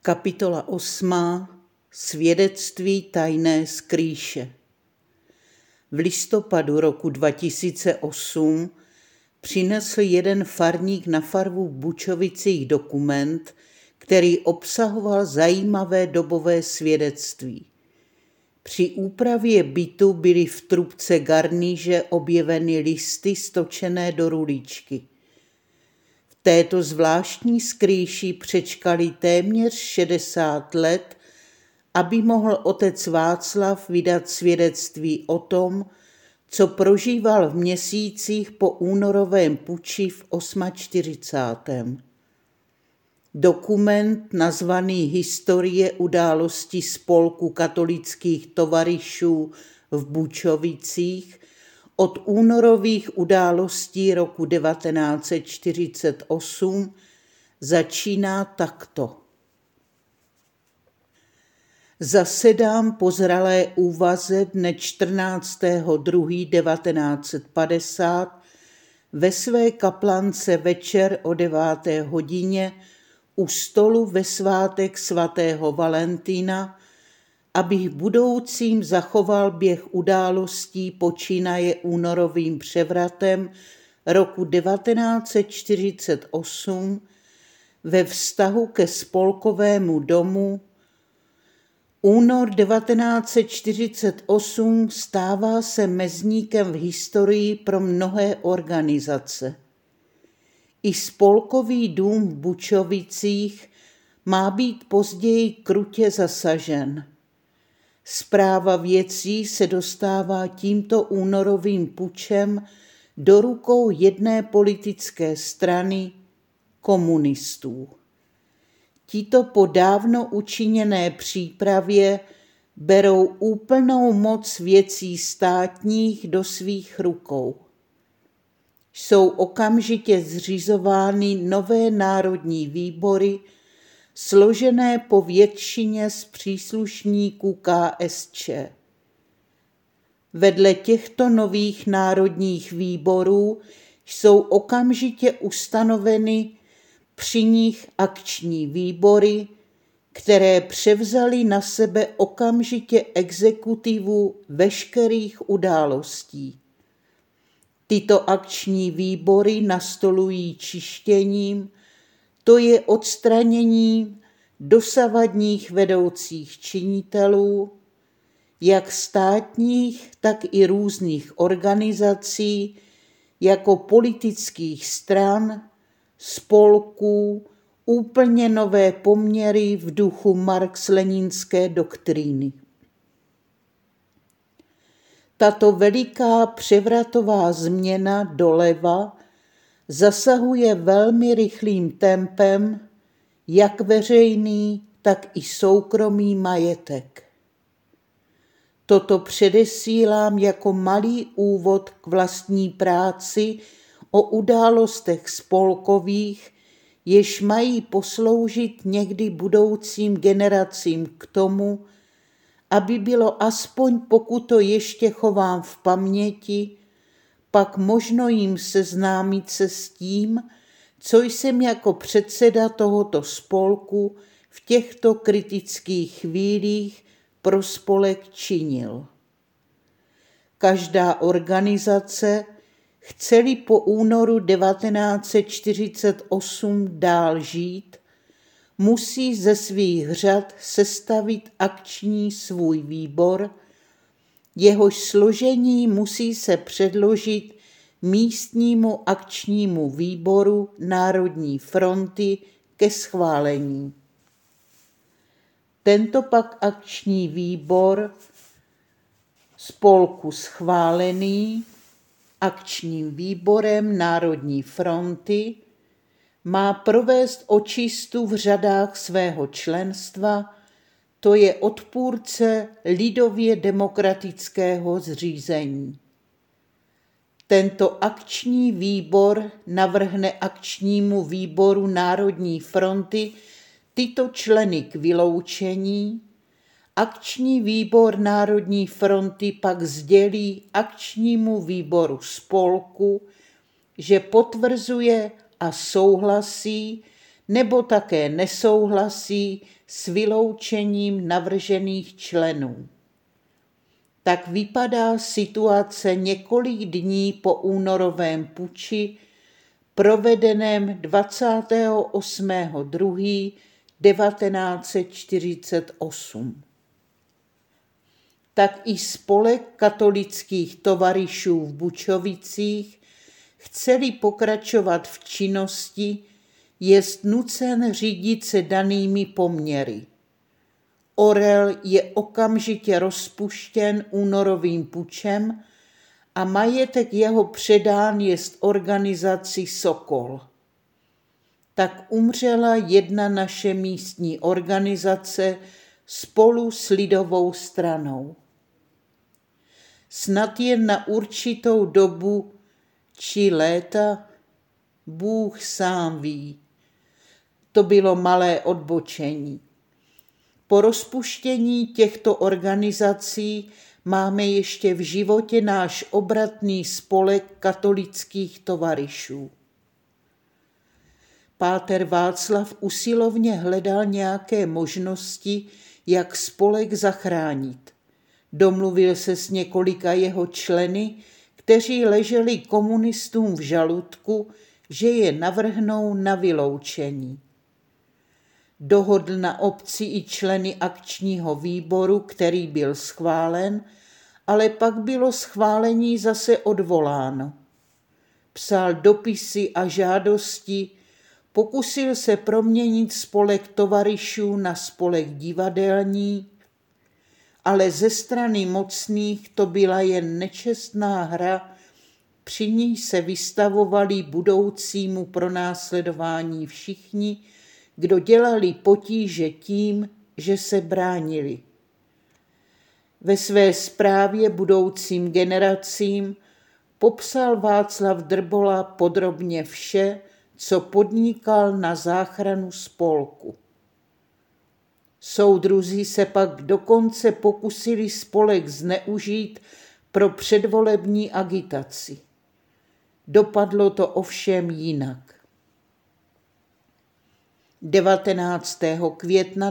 Kapitola 8. Svědectví tajné skrýše. V listopadu roku 2008 přinesl jeden farník na farmu v Bučovicích dokument, který obsahoval zajímavé dobové svědectví. Při úpravě bytu byly v trubce garníže objeveny listy stočené do ruličky. V této zvláštní skrýši přečkali téměř 60 let, aby mohl otec Václav vydat svědectví o tom, co prožíval v měsících po únorovém puči v 48. Dokument nazvaný Historie událostí spolku katolických tovaryšů v Bučovicích od únorových událostí roku 1948 začíná takto. Zasedám po zralé úvaze dne 14.2.1950 ve své kaplance večer o 9. hodině u stolu ve svátek svatého Valentína, abych budoucím zachoval běh událostí počínaje únorovým převratem roku 1948 ve vztahu ke spolkovému domu. Únor 1948 stává se mezníkem v historii pro mnohé organizace. I spolkový dům v Bučovicích má být později krutě zasažen. Správa věcí se dostává tímto únorovým pučem do rukou jedné politické strany, komunistů. Tito po dávno učiněné přípravě berou úplnou moc věcí státních do svých rukou. Jsou okamžitě zřizovány nové národní výbory, složené po většině z příslušníků KSČ. Vedle těchto nových národních výborů jsou okamžitě ustanoveny při nich akční výbory, které převzaly na sebe okamžitě exekutivu veškerých událostí. Tyto akční výbory nastolují čištěním, to je odstraněním dosavadních vedoucích činitelů, jak státních, tak i různých organizací, jako politických stran, spolků, úplně nové poměry v duchu marx-leninské doktríny. Tato veliká převratová změna doleva zasahuje velmi rychlým tempem jak veřejný, tak i soukromý majetek. Toto předesílám jako malý úvod k vlastní práci o událostech spolkových, jež mají posloužit někdy budoucím generacím k tomu, aby bylo aspoň, pokud to ještě chovám v paměti, pak možno jim seznámit se s tím, co jsem jako předseda tohoto spolku v těchto kritických chvílích pro spolek činil. Každá organizace, chce-li po únoru 1948 dál žít, musí ze svých řad sestavit akční svůj výbor, jehož složení musí se předložit místnímu akčnímu výboru Národní fronty ke schválení. Tento pak akční výbor spolku schválený akčním výborem Národní fronty má provést očistu v řadách svého členstva, to je odpůrce lidově demokratického zřízení. Tento akční výbor navrhne akčnímu výboru Národní fronty tyto členy k vyloučení. Akční výbor Národní fronty pak sdělí akčnímu výboru spolku, že potvrzuje a souhlasí nebo také nesouhlasí s vyloučením navržených členů. Tak vypadá situace několik dní po únorovém puči, provedeném 28.2.1948. Tak i spolek katolických tovaryšů v Bučovicích, chce-li pokračovat v činnosti, jest nucen řídit se danými poměry. Orel je okamžitě rozpuštěn únorovým pučem a majetek jeho předán jest organizaci Sokol. Tak umřela jedna naše místní organizace spolu s lidovou stranou. Snad jen na určitou dobu či léta, Bůh sám ví. To bylo malé odbočení. Po rozpuštění těchto organizací máme ještě v životě náš obratný spolek katolických tovaryšů. Páter Václav usilovně hledal nějaké možnosti, jak spolek zachránit. Domluvil se s několika jeho členy, kteří leželi komunistům v žaludku, že je navrhnou na vyloučení. Dohodl na obci i členy akčního výboru, který byl schválen, ale pak bylo schválení zase odvoláno. Psal dopisy a žádosti, pokusil se proměnit spolek tovaryšů na spolek divadelní, ale ze strany mocných to byla jen nečestná hra, při níž se vystavovali budoucímu pronásledování všichni, kdo dělali potíže tím, že se bránili. Ve své zprávě budoucím generacím popsal Václav Drbola podrobně vše, co podnikal na záchranu spolku. Soudruzi se pak dokonce pokusili spolek zneužít pro předvolební agitaci. Dopadlo to ovšem jinak. 19. května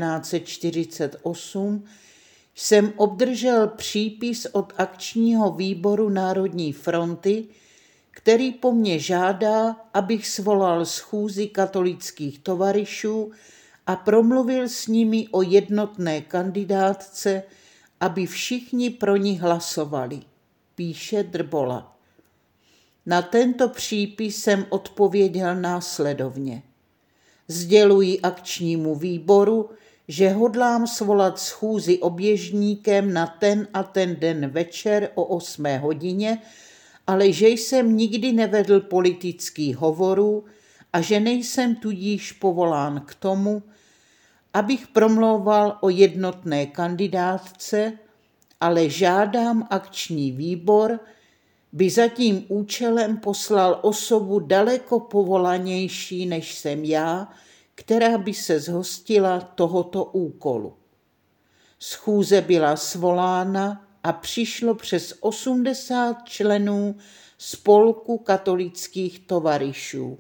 1948 jsem obdržel přípis od akčního výboru Národní fronty, který po mně žádá, abych svolal schůzi katolických tovaryšů a promluvil s nimi o jednotné kandidátce, aby všichni pro ní hlasovali, píše Drbola. Na tento přípis jsem odpověděl následovně. Sděluji akčnímu výboru, že hodlám svolat schůzi oběžníkem na ten a ten den večer o 8 hodině, ale že jsem nikdy nevedl politický hovorů a že nejsem tudíž povolán k tomu, abych promlouval o jednotné kandidátce, ale žádám akční výbor, by za tím účelem poslal osobu daleko povolanější než jsem já, která by se zhostila tohoto úkolu. Schůze byla svolána a přišlo přes 80 členů spolku katolických tovaryšů.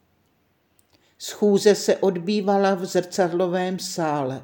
Schůze se odbývala v zrcadlovém sále.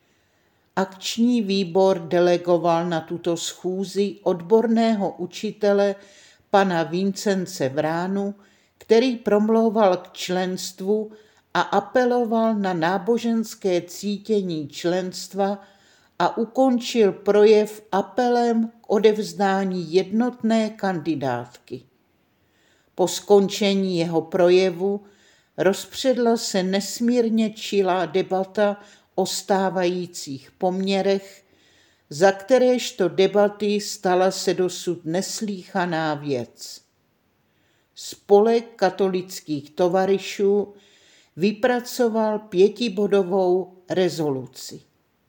Akční výbor delegoval na tuto schůzi odborného učitele pana Vincence Vránu, který promlouval k členstvu a apeloval na náboženské cítění členstva a ukončil projev apelem k odevzdání jednotné kandidátky. Po skončení jeho projevu rozpředla se nesmírně čilá debata o stávajících poměrech, za kteréžto debaty stala se dosud neslýchaná věc. Spolek katolických tovaryšů vypracoval 5bodovou rezoluci.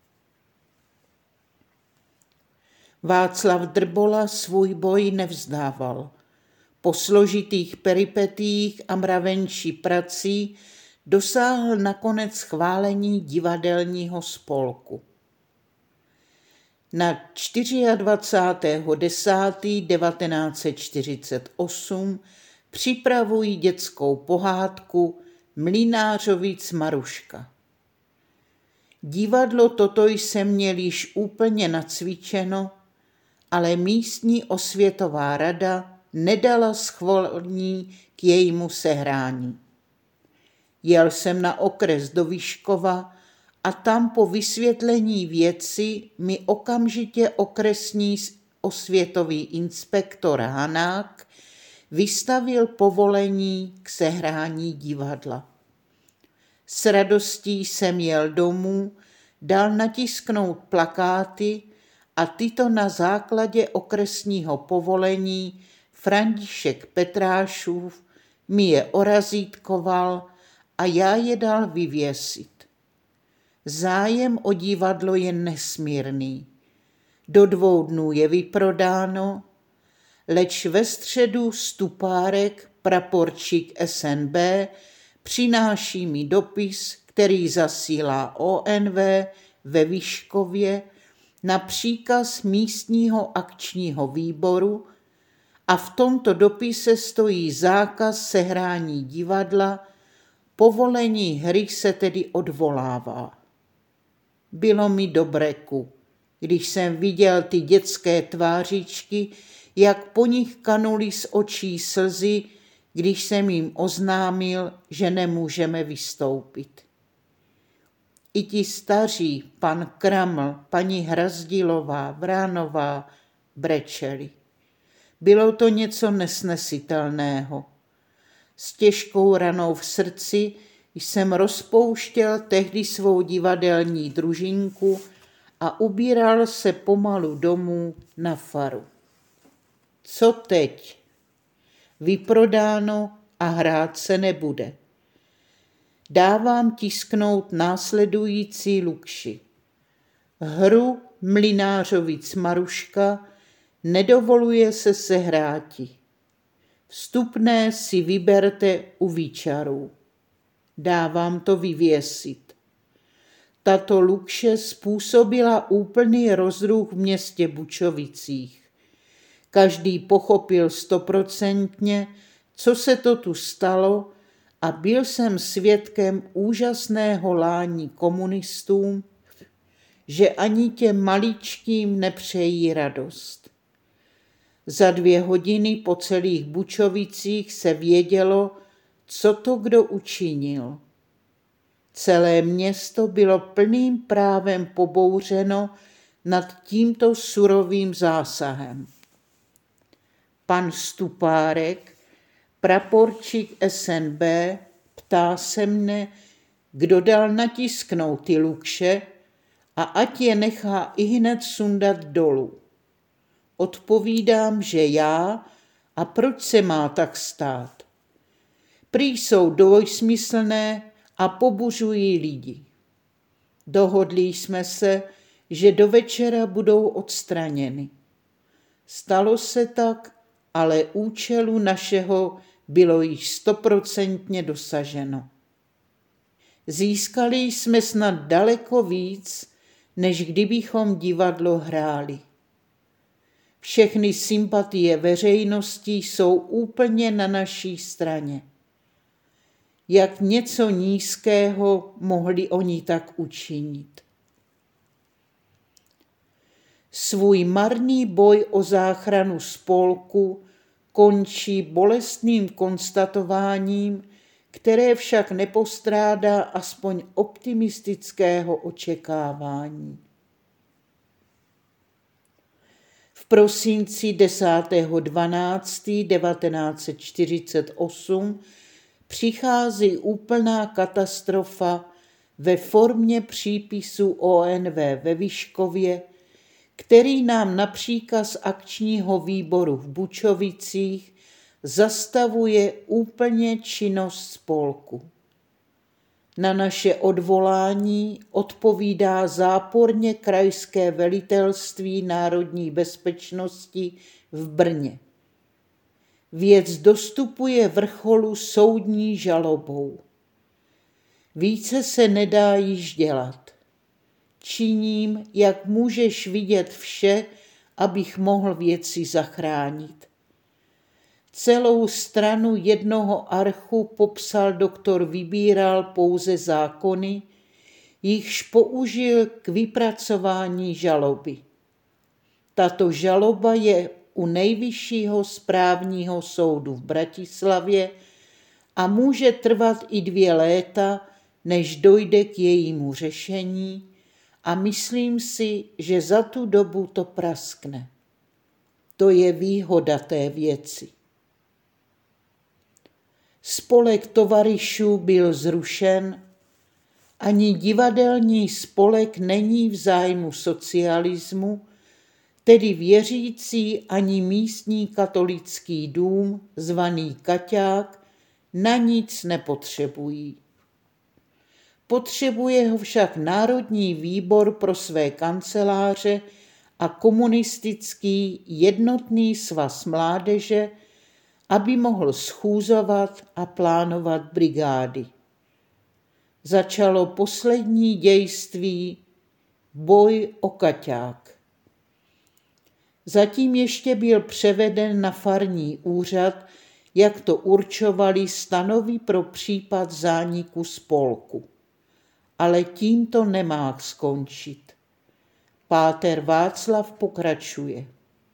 Václav Drbola svůj boj nevzdával. Po složitých peripetiích a mravenčí prací dosáhl nakonec schválení divadelního spolku. Na 24.10.1948 připravují dětskou pohádku Mlynářovic Maruška. Divadlo toto jsem měl již úplně nacvičeno, ale místní osvětová rada nedala schválení k jejímu sehrání. Jel jsem na okres do Vyškova a tam po vysvětlení věci mi okamžitě okresní osvětový inspektor Hanák vystavil povolení k sehrání divadla. S radostí jsem jel domů, dal natisknout plakáty a tyto na základě okresního povolení František Petrášův mi je orazítkoval a já je dal vyvěsit. Zájem o divadlo je nesmírný. Do 2 dnů je vyprodáno, leč ve středu Stupárek, praporčík SNB, přináší mi dopis, který zasílá ONV ve Vyškově na příkaz místního akčního výboru a v tomto dopise stojí zákaz sehrání divadla, povolení hry se tedy odvolává. Bylo mi do breku, když jsem viděl ty dětské tvářičky, jak po nich kanuly z očí slzy, když jsem jim oznámil, že nemůžeme vystoupit. I ti staří, pan Kraml, paní Hrazdilová, Vránová, brečeli. Bylo to něco nesnesitelného. S těžkou ranou v srdci jsem rozpouštěl tehdy svou divadelní družinku a ubíral se pomalu domů na faru. Co teď? Vyprodáno a hrát se nebude. Dávám tisknout následující lukši. Hru Mlynářovic Maruška nedovoluje se sehráti. Vstupné si vyberte u výčarů. Dávám to vyvěsit. Tato lukše způsobila úplný rozruch v městě Bučovicích. Každý pochopil 100%, co se to tu stalo, a byl jsem svědkem úžasného lání komunistům, že ani těm maličkým nepřejí radost. Za 2 hodiny po celých Bučovicích se vědělo, co to kdo učinil. Celé město bylo plným právem pobouřeno nad tímto surovým zásahem. Pan Stupárek, praporčík SNB, ptá se mne, kdo dal natisknout ty lukše a ať je nechá ihned sundat dolů. Odpovídám, že já, a proč se má tak stát. Prý jsou dvojsmyslné a pobuřují lidi. Dohodli jsme se, že do večera budou odstraněny. Stalo se tak, ale účelu našeho bylo již 100% dosaženo. Získali jsme snad daleko víc, než kdybychom divadlo hráli. Všechny sympatie veřejnosti jsou úplně na naší straně. Jak něco nízkého mohli oni tak učinit? Svůj marný boj o záchranu spolku končí bolestným konstatováním, které však nepostrádá aspoň optimistického očekávání. V prosinci 10.12.1948 přichází úplná katastrofa ve formě přípisu ONV ve Vyškově, který nám na příkaz akčního výboru v Bučovicích zastavuje úplně činnost spolku. Na naše odvolání odpovídá záporně krajské velitelství národní bezpečnosti v Brně. Věc dostupuje vrcholu soudní žalobou. Více se nedá již dělat. Činím, jak můžeš vidět, vše, abych mohl věci zachránit. Celou stranu jednoho archu popsal doktor Vybíral pouze zákony, jichž použil k vypracování žaloby. Tato žaloba je u Nejvyššího správního soudu v Bratislavě a může trvat i 2 léta, než dojde k jejímu řešení, a myslím si, že za tu dobu to praskne. To je výhoda té věci. Spolek tovaryšů byl zrušen, ani divadelní spolek není v zájmu socialismu, tedy věřící ani místní katolický dům, zvaný Kaťák, na nic nepotřebují. Potřebuje ho však Národní výbor pro své kanceláře a komunistický jednotný svaz mládeže, aby mohl schůzovat a plánovat brigády. Začalo poslední dějství, boj o Kaťák. Zatím ještě byl převeden na farní úřad, jak to určovali stanovy pro případ zániku spolku. Ale tím to nemá skončit. Páter Václav pokračuje.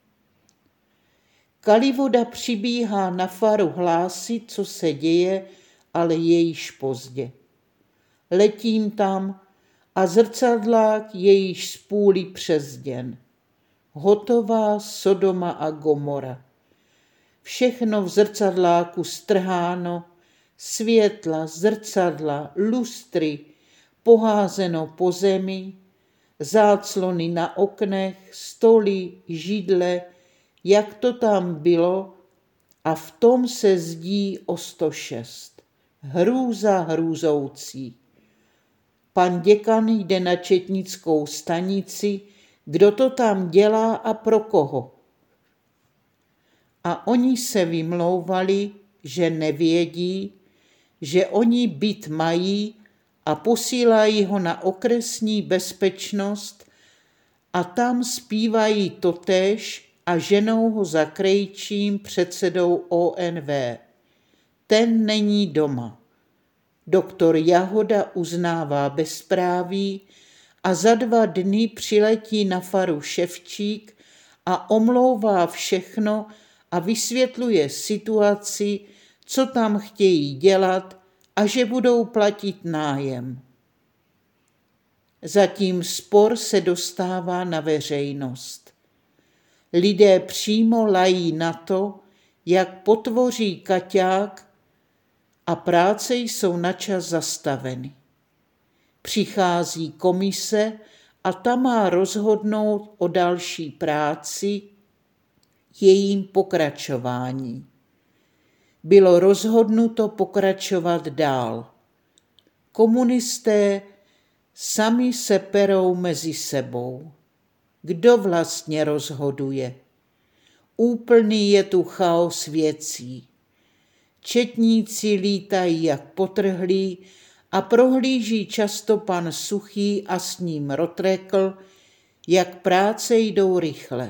Kalivoda přibíhá na faru hlásit, co se děje, ale je již pozdě. Letím tam a zrcadlák je již z půly přezděn. Hotová Sodoma a Gomora. Všechno v zrcadláku strháno, světla, zrcadla, lustry, poházeno po zemi, záclony na oknech, stoly, židle, jak to tam bylo, a v tom se zdí o 106. Hrůza hrůzoucí. Pan děkan jde na četnickou stanici, kdo to tam dělá a pro koho. A oni se vymlouvali, že nevědí, že oni byt mají a posílají ho na okresní bezpečnost a tam zpívají totéž a ženou ho za krejčím předsedou ONV. Ten není doma. Doktor Jahoda uznává bezpráví a za 2 dny přiletí na faru Ševčík a omlouvá všechno a vysvětluje situaci, co tam chtějí dělat a že budou platit nájem. Zatím spor se dostává na veřejnost. Lidé přímo lají na to, jak potvoří Kaťák, a práce jsou načas zastaveny. Přichází komise a ta má rozhodnout o další práci, jejím pokračování. Bylo rozhodnuto pokračovat dál. Komunisté sami se perou mezi sebou. Kdo vlastně rozhoduje? Úplný je tu chaos věcí. Četníci lítají jak potrhlí a prohlíží často pan Suchý a s ním Rotrekl, jak práce jdou rychle.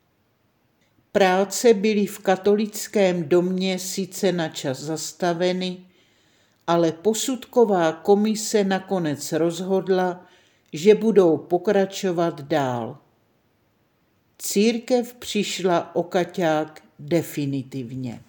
Práce byly v katolickém domě sice načas zastaveny, ale posudková komise nakonec rozhodla, že budou pokračovat dál. Církev přišla o Kaťák definitivně.